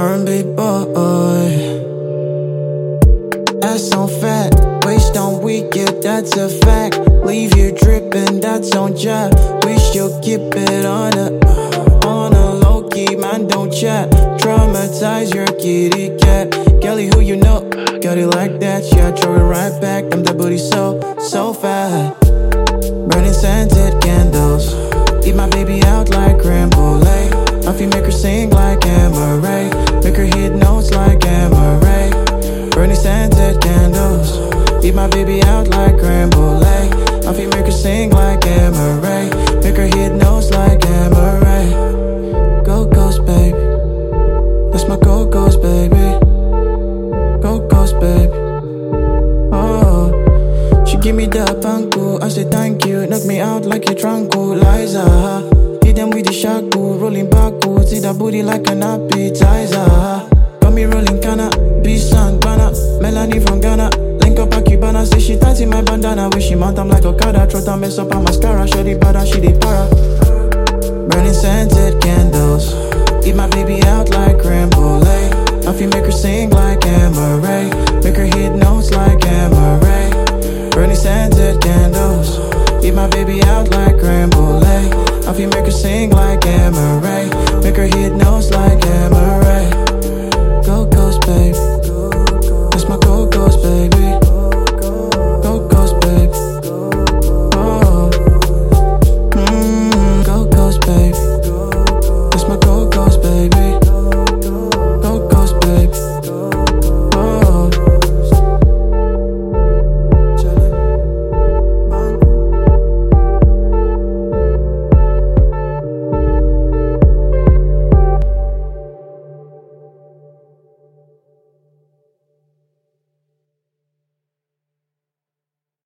R&B boy. Ass on fat, waist on weak, yeah, that's a fact. Leave you dripping, that's on job. Wish you'll keep it on a low key, man, don't chat. Traumatize your kitty cat. Kelly, who you know? Got it like that, yeah, throw it right back. Damn, that booty so fat. Burning scented candles. Eat my baby out like creme brulee. Puffy make her sing like Amaray. Make her hit notes like Amaray. Burning scented candles. Eat my baby out like creme brulee. Puffy make her sing like Amaray. Make her hit notes like Amaray. Go Ghost, baby. That's my go Ghost, baby. Go Ghost, baby. Oh, she give me the panku. I say thank you. Knock me out like a tranquilizer. Hit them with the shaku, rolling backwards. See that booty like an appetizer. Got me rolling cannabis and banana. Melanie from Ghana. Link up a Cubana. Say she tight in my bandana. When she mount, I'm like Okada. Throat and mess up her mascara. Shorty bada, she dey para. Burning scented candles. Eat my baby out like creme brulee. Puffy make her sing like Amaray. Make her hit notes like Amaray. Burning scented candles. Eat my baby out like creme brulee. Puffy make her sing like Amaray. Make her hit notes like Amaray. Go Ghost, baby. That's my go